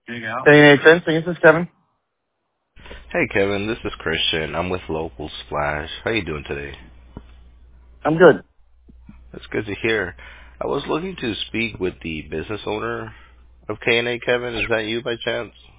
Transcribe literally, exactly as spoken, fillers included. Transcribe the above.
Hey, Fencing, this is Kevin. Hey Kevin, this is Christian. I'm with Local Splash. How you doing today? I'm good. That's good to hear. I was looking to speak with the business owner of K and A. Kevin, is that you by chance?